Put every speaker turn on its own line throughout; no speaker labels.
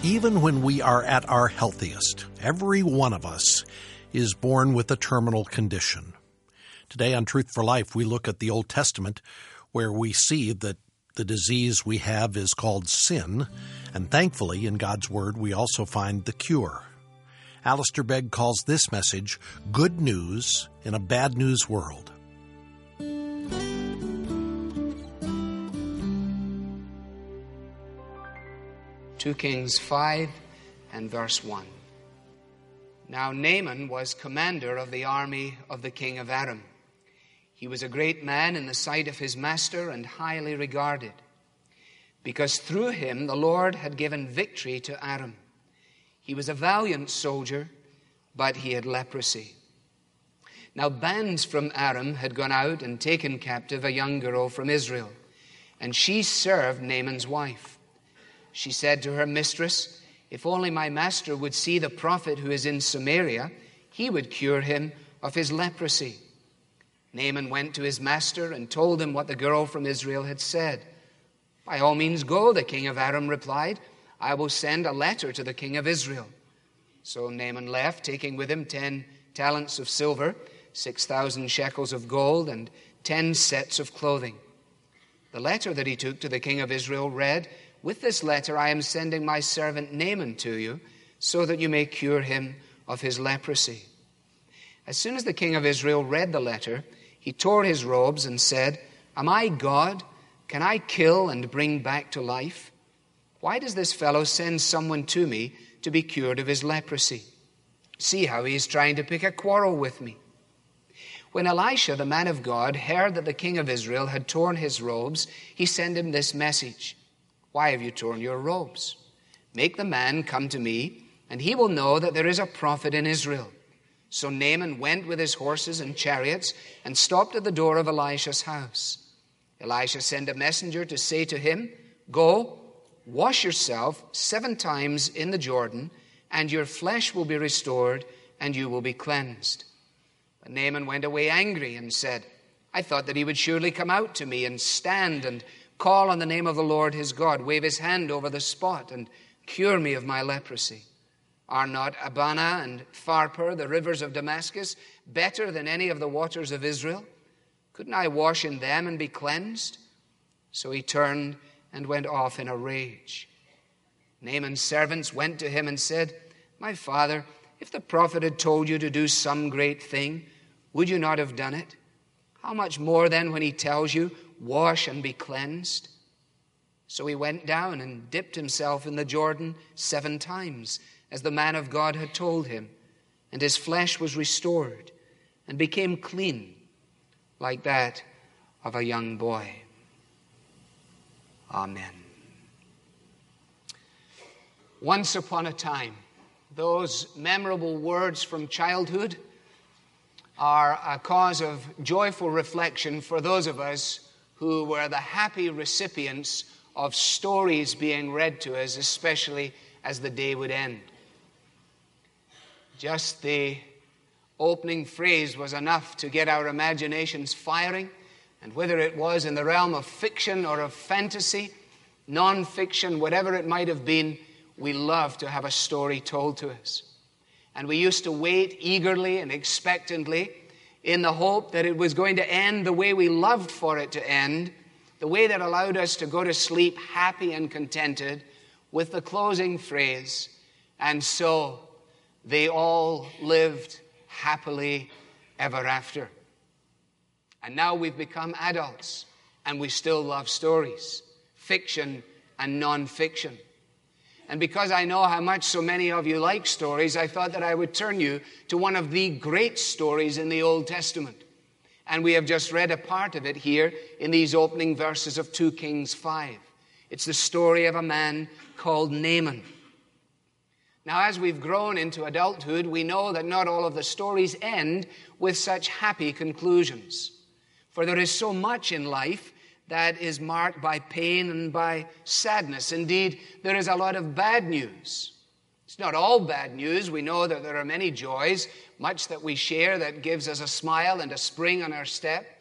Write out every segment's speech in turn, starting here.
Even when we are at our healthiest, every one of us is born with a terminal condition. Today on Truth for Life, we look at the Old Testament, where we see that the disease we have is called sin, and thankfully, in God's Word, we also find the cure. Alistair Begg calls this message good news in a bad news world.
2 Kings 5 and verse 1. Now Naaman was commander of the army of the king of Aram. He was a great man in the sight of his master and highly regarded, because through him the Lord had given victory to Aram. He was a valiant soldier, but he had leprosy. Now bands from Aram had gone out and taken captive a young girl from Israel, and she served Naaman's wife. She said to her mistress, "If only my master would see the prophet who is in Samaria, he would cure him of his leprosy." Naaman went to his master and told him what the girl from Israel had said. "By all means go," the king of Aram replied. "I will send a letter to the king of Israel." So Naaman left, taking with him 10 talents of silver, 6,000 shekels of gold, and 10 sets of clothing. The letter that he took to the king of Israel read, "With this letter I am sending my servant Naaman to you, so that you may cure him of his leprosy." As soon as the king of Israel read the letter, he tore his robes and said, "Am I God? Can I kill and bring back to life? Why does this fellow send someone to me to be cured of his leprosy? See how he is trying to pick a quarrel with me." When Elisha, the man of God, heard that the king of Israel had torn his robes, he sent him this message: "Why have you torn your robes? Make the man come to me, and he will know that there is a prophet in Israel." So Naaman went with his horses and chariots and stopped at the door of Elisha's house. Elisha sent a messenger to say to him, "Go, wash yourself 7 times in the Jordan, and your flesh will be restored, and you will be cleansed." But Naaman went away angry and said, "I thought that he would surely come out to me and stand and call on the name of the Lord his God, wave his hand over the spot, and cure me of my leprosy. Are not Abana and Pharpar, the rivers of Damascus, better than any of the waters of Israel? Couldn't I wash in them and be cleansed?" So he turned and went off in a rage. Naaman's servants went to him and said, "My father, if the prophet had told you to do some great thing, would you not have done it? How much more then when he tells you, 'Wash and be cleansed'?" So he went down and dipped himself in the Jordan 7 times, as the man of God had told him, and his flesh was restored and became clean, like that of a young boy. Amen. Once upon a time, those memorable words from childhood are a cause of joyful reflection for those of us who were the happy recipients of stories being read to us, especially as the day would end. Just the opening phrase was enough to get our imaginations firing, and whether it was in the realm of fiction or of fantasy, non-fiction, whatever it might have been, we loved to have a story told to us. And we used to wait eagerly and expectantly in the hope that it was going to end the way we loved for it to end, the way that allowed us to go to sleep happy and contented, with the closing phrase, "And so they all lived happily ever after." And now we've become adults, and we still love stories, fiction and non-fiction. And because I know how much so many of you like stories, I thought that I would turn you to one of the great stories in the Old Testament. And we have just read a part of it here in these opening verses of 2 Kings 5. It's the story of a man called Naaman. Now, as we've grown into adulthood, we know that not all of the stories end with such happy conclusions. For there is so much in life that is marked by pain and by sadness. Indeed, there is a lot of bad news. It's not all bad news. We know that there are many joys, much that we share that gives us a smile and a spring on our step.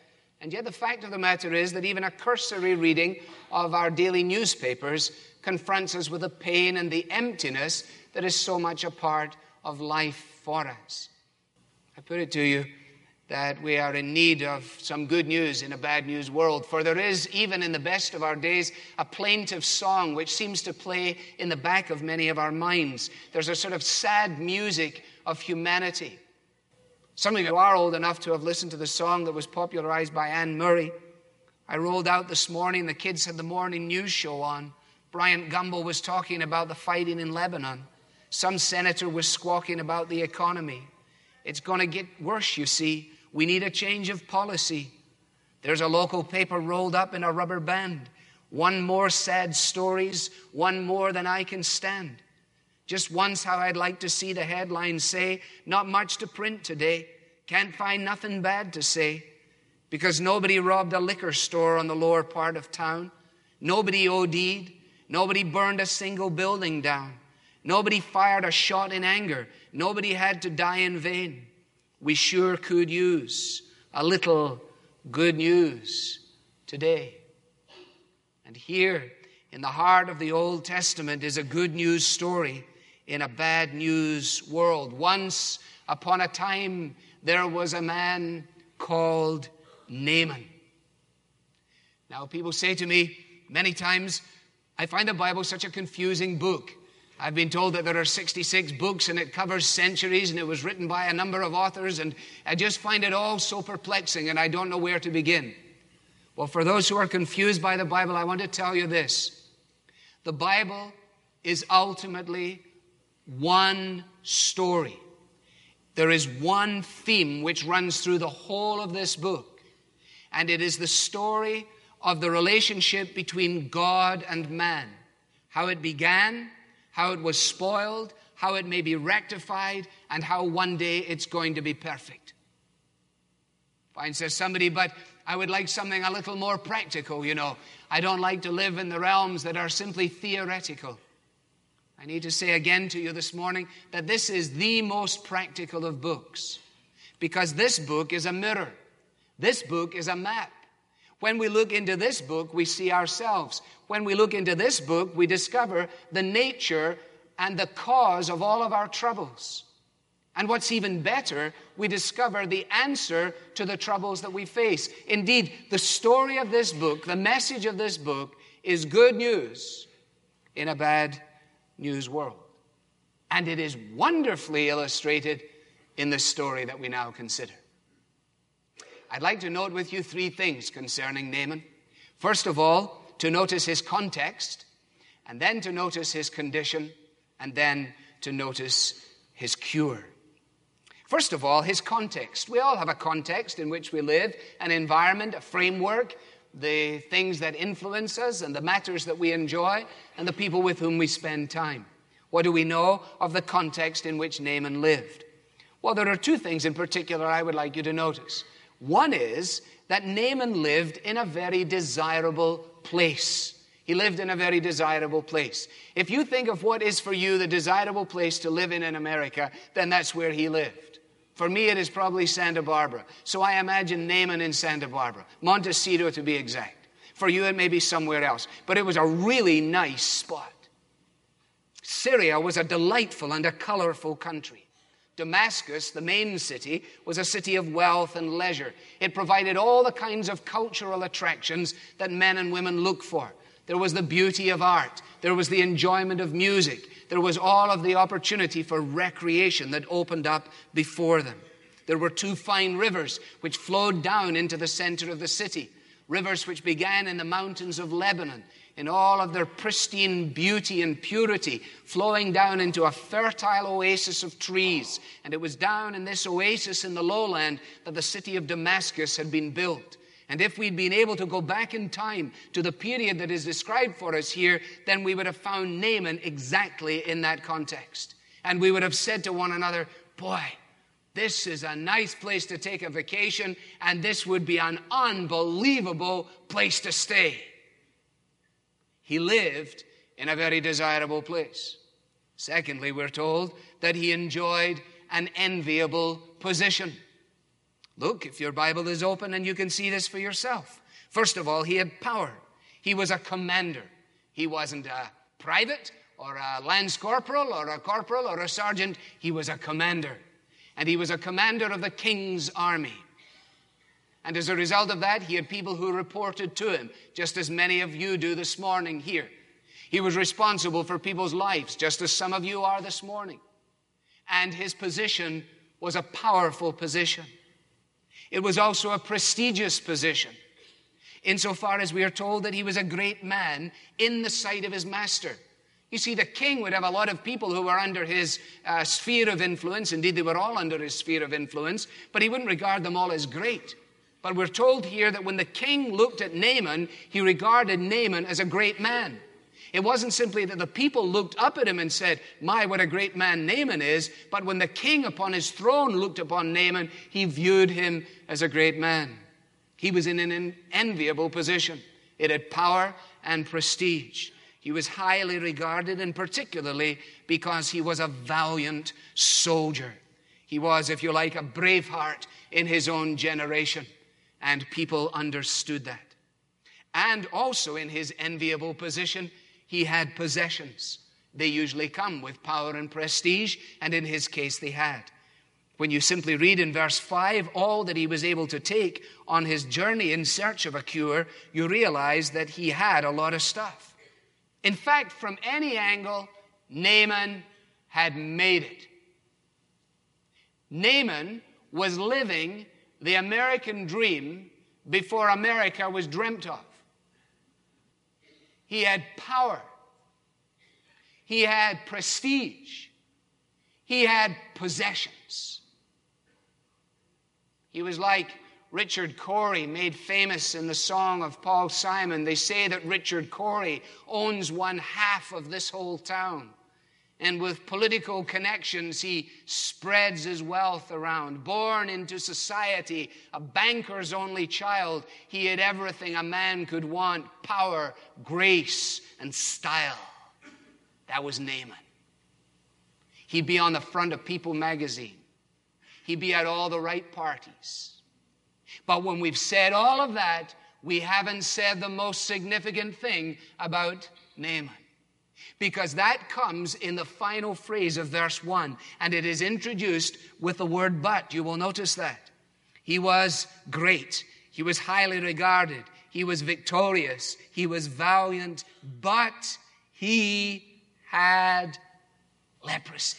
And yet the fact of the matter is that even a cursory reading of our daily newspapers confronts us with the pain and the emptiness that is so much a part of life for us. I put it to you that we are in need of some good news in a bad news world. For there is, even in the best of our days, a plaintive song which seems to play in the back of many of our minds. There's a sort of sad music of humanity. Some of you are old enough to have listened to the song that was popularized by Anne Murray. I rolled out this morning, the kids had the morning news show on. Bryant Gumbel was talking about the fighting in Lebanon. Some senator was squawking about the economy. It's going to get worse, you see. We need a change of policy. There's a local paper rolled up in a rubber band. One more sad stories, one more than I can stand. Just once how I'd like to see the headlines say, not much to print today. Can't find nothing bad to say. Because nobody robbed a liquor store on the lower part of town. Nobody OD'd. Nobody burned a single building down. Nobody fired a shot in anger. Nobody had to die in vain. We sure could use a little good news today. And here in the heart of the Old Testament is a good news story in a bad news world. Once upon a time, there was a man called Naaman. Now, people say to me many times, I find the Bible such a confusing book. I've been told that there are 66 books and it covers centuries and it was written by a number of authors, and I just find it all so perplexing and I don't know where to begin. Well, for those who are confused by the Bible, I want to tell you this. The Bible is ultimately one story. There is one theme which runs through the whole of this book, and it is the story of the relationship between God and man. How it began, how it was spoiled, how it may be rectified, and how one day it's going to be perfect. Fine, says somebody, but I would like something a little more practical, you know. I don't like to live in the realms that are simply theoretical. I need to say again to you this morning that this is the most practical of books, because this book is a mirror. This book is a map. When we look into this book, we see ourselves. When we look into this book, we discover the nature and the cause of all of our troubles. And what's even better, we discover the answer to the troubles that we face. Indeed, the story of this book, the message of this book, is good news in a bad news world. And it is wonderfully illustrated in the story that we now consider. I'd like to note with you three things concerning Naaman. First of all, to notice his context, and then to notice his condition, and then to notice his cure. First of all, his context. We all have a context in which we live, an environment, a framework, the things that influence us and the matters that we enjoy and the people with whom we spend time. What do we know of the context in which Naaman lived? Well, there are two things in particular I would like you to notice. One is that Naaman lived in a very desirable place. He lived in a very desirable place. If you think of what is for you the desirable place to live in America, then that's where he lived. For me, it is probably Santa Barbara. So I imagine Naaman in Santa Barbara, Montecito to be exact. For you, it may be somewhere else. But it was a really nice spot. Syria was a delightful and a colorful country. Damascus, the main city, was a city of wealth and leisure. It provided all the kinds of cultural attractions that men and women look for. There was the beauty of art. There was the enjoyment of music. There was all of the opportunity for recreation that opened up before them. There were two fine rivers which flowed down into the center of the city. Rivers which began in the mountains of Lebanon, in all of their pristine beauty and purity, flowing down into a fertile oasis of trees. And it was down in this oasis in the lowland that the city of Damascus had been built. And if we'd been able to go back in time to the period that is described for us here, then we would have found Naaman exactly in that context. And we would have said to one another, boy, this is a nice place to take a vacation, and this would be an unbelievable place to stay. He lived in a very desirable place. Secondly, we're told that he enjoyed an enviable position. Look, if your Bible is open and you can see this for yourself. First of all, he had power. He was a commander. He wasn't a private or a lance corporal or a corporal or a sergeant. He was a commander. And he was a commander of the king's army. And as a result of that, he had people who reported to him, just as many of you do this morning here. He was responsible for people's lives, just as some of you are this morning. And his position was a powerful position. It was also a prestigious position, insofar as we are told that he was a great man in the sight of his master. You see, the king would have a lot of people who were under his sphere of influence. Indeed, they were all under his sphere of influence, but he wouldn't regard them all as great. But we're told here that when the king looked at Naaman, he regarded Naaman as a great man. It wasn't simply that the people looked up at him and said, my, what a great man Naaman is, but when the king upon his throne looked upon Naaman, he viewed him as a great man. He was in an enviable position. It had power and prestige. He was highly regarded, and particularly because he was a valiant soldier. He was, if you like, a braveheart in his own generation, and people understood that. And also in his enviable position, he had possessions. They usually come with power and prestige, and in his case they had. When you simply read in verse 5 all that he was able to take on his journey in search of a cure, you realize that he had a lot of stuff. In fact, from any angle, Naaman had made it. Naaman was living the American dream before America was dreamt of. He had power. He had prestige. He had possessions. He was like Richard Cory, made famous in the song of Paul Simon. They say that Richard Cory owns 1/2 of this whole town. And with political connections, he spreads his wealth around. Born into society, a banker's only child, he had everything a man could want: power, grace, and style. That was Naaman. He'd be on the front of People magazine. He'd be at all the right parties. But when we've said all of that, we haven't said the most significant thing about Naaman. Because that comes in the final phrase of verse 1, and it is introduced with the word but. You will notice that. He was great. He was highly regarded. He was victorious. He was valiant, but he had leprosy.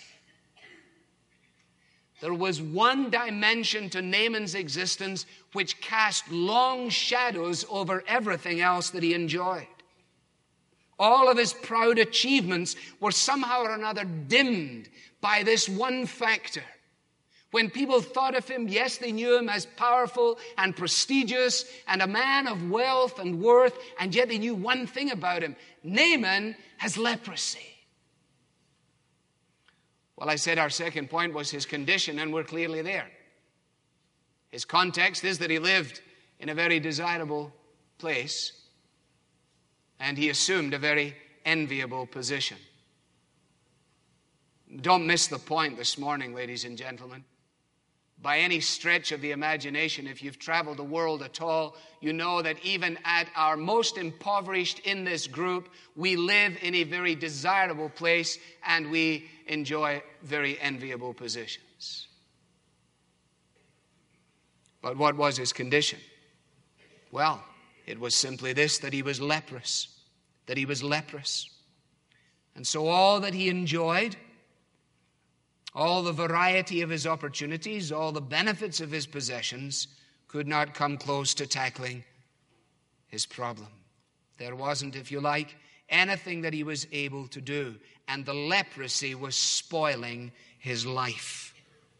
There was one dimension to Naaman's existence which cast long shadows over everything else that he enjoyed. All of his proud achievements were somehow or another dimmed by this one factor. When people thought of him, yes, they knew him as powerful and prestigious and a man of wealth and worth, and yet they knew one thing about him: Naaman has leprosy. Well, I said our second point was his condition, and we're clearly there. His context is that he lived in a very desirable place, and he assumed a very enviable position. Don't miss the point this morning, ladies and gentlemen. By any stretch of the imagination, if you've traveled the world at all, you know that even at our most impoverished in this group, we live in a very desirable place and we enjoy very enviable positions. But what was his condition? Well, it was simply this, that he was leprous. That he was leprous. And so all that he enjoyed, all the variety of his opportunities, all the benefits of his possessions, could not come close to tackling his problem. There wasn't, if you like, anything that he was able to do. And the leprosy was spoiling his life.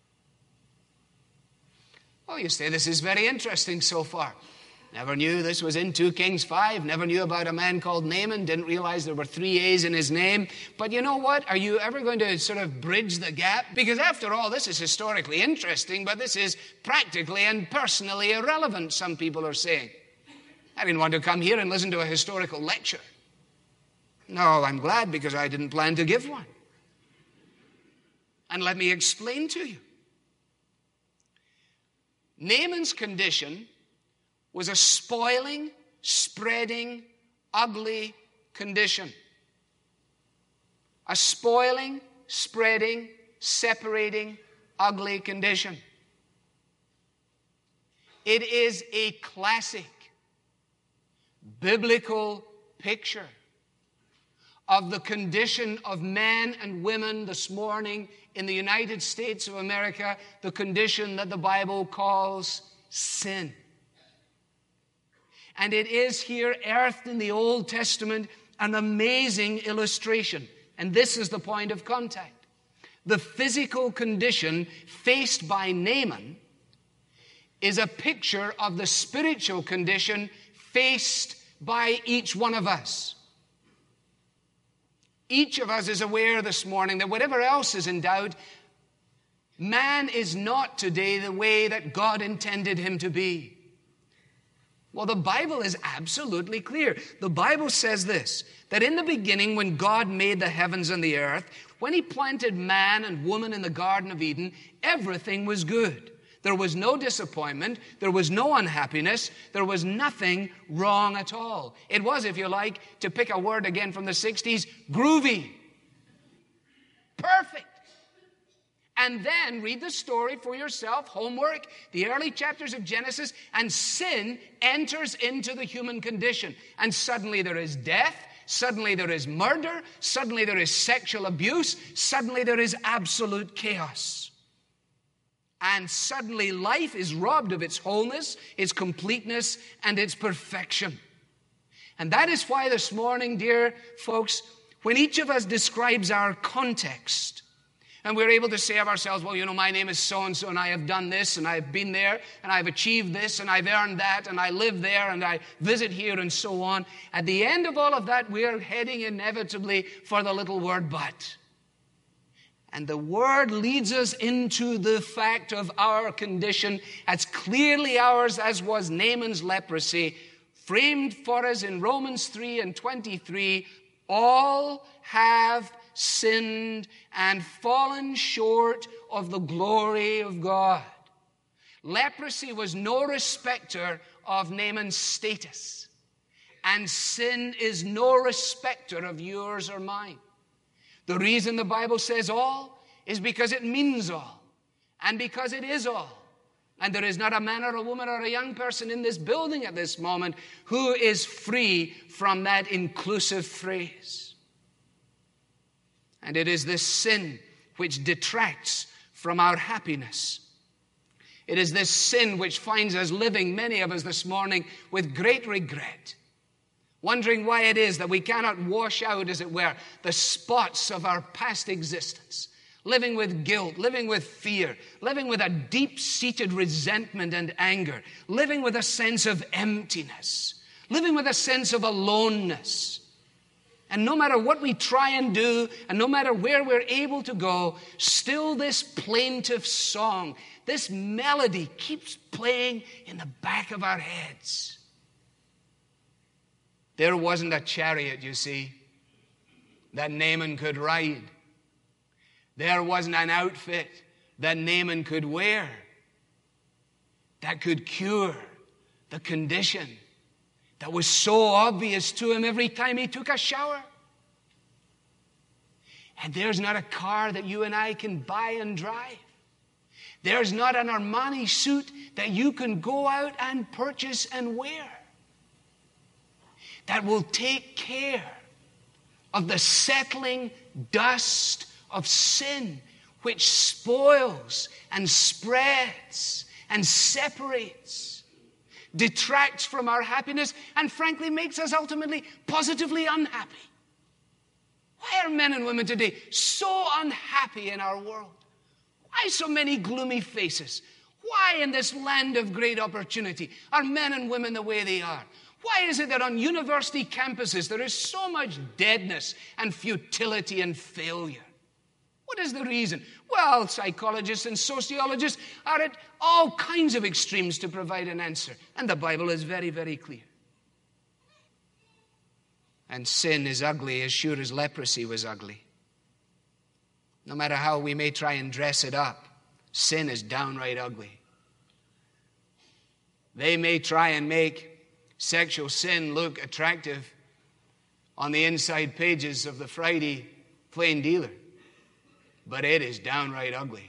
Oh, you say, this is very interesting so far. Never knew this was in 2 Kings 5. Never knew about a man called Naaman. Didn't realize there were 3 A's in his name. But you know what? Are you ever going to sort of bridge the gap? Because after all, this is historically interesting, but this is practically and personally irrelevant, some people are saying. I didn't want to come here and listen to a historical lecture. No, I'm glad, because I didn't plan to give one. And let me explain to you. Naaman's condition was a spoiling, spreading, ugly condition. A spoiling, spreading, separating, ugly condition. It is a classic biblical picture of the condition of men and women this morning in the United States of America, the condition that the Bible calls sin. And it is here earthed in the Old Testament an amazing illustration. And this is the point of contact. The physical condition faced by Naaman is a picture of the spiritual condition faced by each one of us. Each of us is aware this morning that whatever else is in doubt, man is not today the way that God intended him to be. Well, the Bible is absolutely clear. The Bible says this, that in the beginning when God made the heavens and the earth, when he planted man and woman in the Garden of Eden, everything was good. There was no disappointment. There was no unhappiness. There was nothing wrong at all. It was, if you like, to pick a word again from the 60s, groovy. Perfect. And then read the story for yourself, homework, the early chapters of Genesis, and sin enters into the human condition. And suddenly there is death. Suddenly there is murder. Suddenly there is sexual abuse. Suddenly there is absolute chaos. And suddenly life is robbed of its wholeness, its completeness, and its perfection. And that is why this morning, dear folks, when each of us describes our context, and we're able to say of ourselves, well, you know, my name is so-and-so, and I have done this, and I've been there, and I've achieved this, and I've earned that, and I live there, and I visit here, and so on. At the end of all of that, we're heading inevitably for the little word but. And the word leads us into the fact of our condition as clearly ours as was Naaman's leprosy, framed for us in Romans 3:23. All have sinned and fallen short of the glory of God. Leprosy was no respecter of Naaman's status. And sin is no respecter of yours or mine. The reason the Bible says all is because it means all, and because it is all. And there is not a man or a woman or a young person in this building at this moment who is free from that inclusive phrase. And it is this sin which detracts from our happiness. It is this sin which finds us living, many of us this morning, with great regret, wondering why it is that we cannot wash out, as it were, the spots of our past existence, living with guilt, living with fear, living with a deep-seated resentment and anger, living with a sense of emptiness, living with a sense of aloneness. And no matter what we try and do, and no matter where we're able to go, still this plaintive song, this melody keeps playing in the back of our heads. There wasn't a chariot, you see, that Naaman could ride. There wasn't an outfit that Naaman could wear that could cure the condition that was so obvious to him every time he took a shower. And there's not a car that you and I can buy and drive. There's not an Armani suit that you can go out and purchase and wear that will take care of the settling dust of sin, which spoils and spreads and separates, detracts from our happiness, and frankly makes us ultimately positively unhappy. Why are men and women today so unhappy in our world? Why so many gloomy faces? Why in this land of great opportunity are men and women the way they are? Why is it that on university campuses there is so much deadness and futility and failure? What is the reason? Well, psychologists and sociologists are at all kinds of extremes to provide an answer. And the Bible is very, very clear. And sin is ugly as sure as leprosy was ugly. No matter how we may try and dress it up, sin is downright ugly. They may try and make sexual sin look attractive on the inside pages of the Friday Plain Dealer, but it is downright ugly.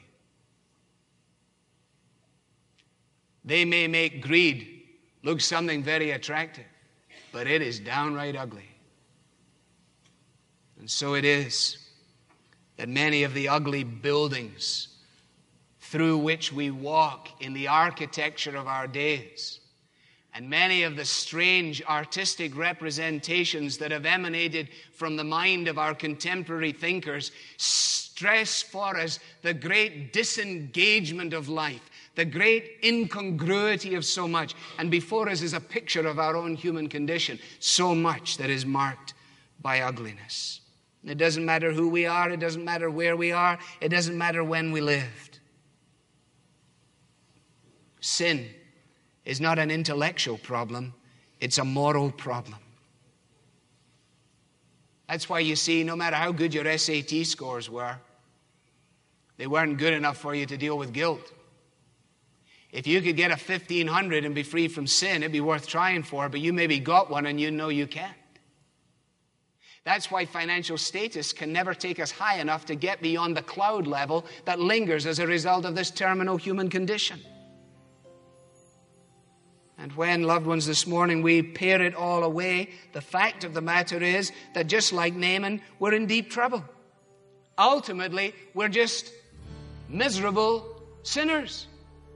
They may make greed look something very attractive, but it is downright ugly. And so it is that many of the ugly buildings through which we walk in the architecture of our days, and many of the strange artistic representations that have emanated from the mind of our contemporary thinkers, stress for us the great disengagement of life, the great incongruity of so much. And before us is a picture of our own human condition, so much that is marked by ugliness. It doesn't matter who we are, it doesn't matter where we are, it doesn't matter when we lived. Sin is not an intellectual problem, it's a moral problem. That's why you see, no matter how good your SAT scores were, they weren't good enough for you to deal with guilt. If you could get a 1500 and be free from sin, it'd be worth trying for, but you maybe got one and you know you can't. That's why financial status can never take us high enough to get beyond the cloud level that lingers as a result of this terminal human condition. And when, loved ones, this morning we pare it all away, the fact of the matter is that just like Naaman, we're in deep trouble. Ultimately, we're just miserable sinners.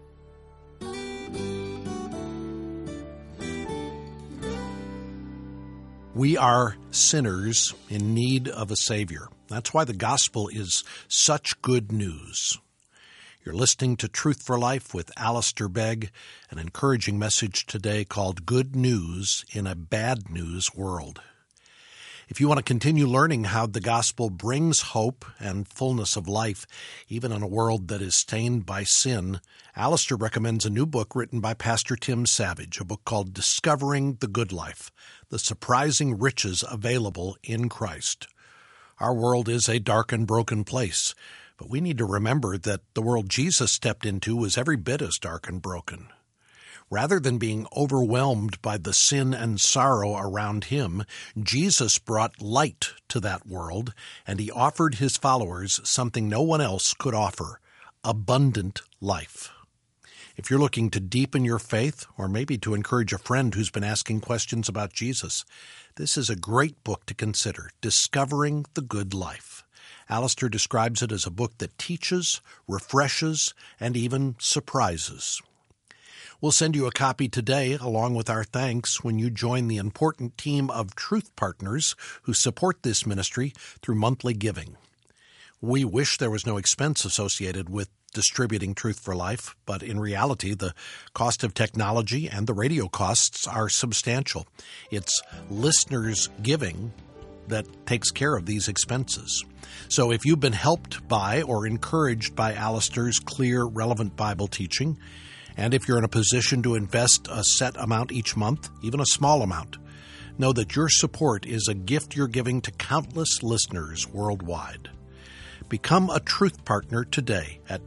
We are sinners in need of a Savior. That's why the gospel is such good news. You're listening to Truth for Life with Alistair Begg, an encouraging message today called Good News in a Bad News World. If you want to continue learning how the gospel brings hope and fullness of life, even in a world that is stained by sin, Alistair recommends a new book written by Pastor Tim Savage, a book called Discovering the Good Life, The Surprising Riches Available in Christ. Our world is a dark and broken place, but we need to remember that the world Jesus stepped into was every bit as dark and broken. Rather than being overwhelmed by the sin and sorrow around him, Jesus brought light to that world, and he offered his followers something no one else could offer: abundant life. If you're looking to deepen your faith, or maybe to encourage a friend who's been asking questions about Jesus, this is a great book to consider, Discovering the Good Life. Alistair describes it as a book that teaches, refreshes, and even surprises. We'll send you a copy today, along with our thanks, when you join the important team of Truth Partners who support this ministry through monthly giving. We wish there was no expense associated with distributing Truth for Life, but in reality, the cost of technology and the radio costs are substantial. It's listeners' giving that takes care of these expenses. So if you've been helped by or encouraged by Alistair's clear, relevant Bible teaching, and if you're in a position to invest a set amount each month, even a small amount, know that your support is a gift you're giving to countless listeners worldwide. Become a Truth Partner today at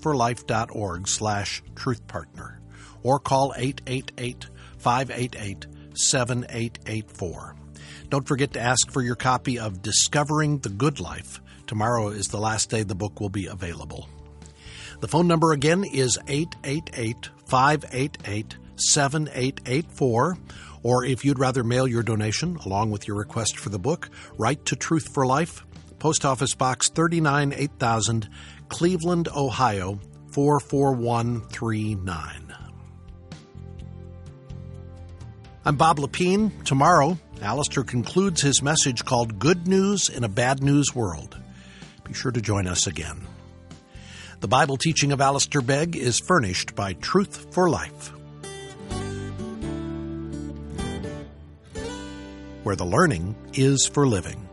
truthforlife.org/truthpartner or call 888-588-7884. Don't forget to ask for your copy of Discovering the Good Life. Tomorrow is the last day the book will be available. The phone number again is 888-588-7884. Or if you'd rather mail your donation along with your request for the book, write to Truth for Life, Post Office Box 39, 8000, Cleveland, Ohio, 44139. I'm Bob Lepine. Tomorrow, Alistair concludes his message called Good News in a Bad News World. Be sure to join us again. The Bible teaching of Alistair Begg is furnished by Truth for Life, where the learning is for living.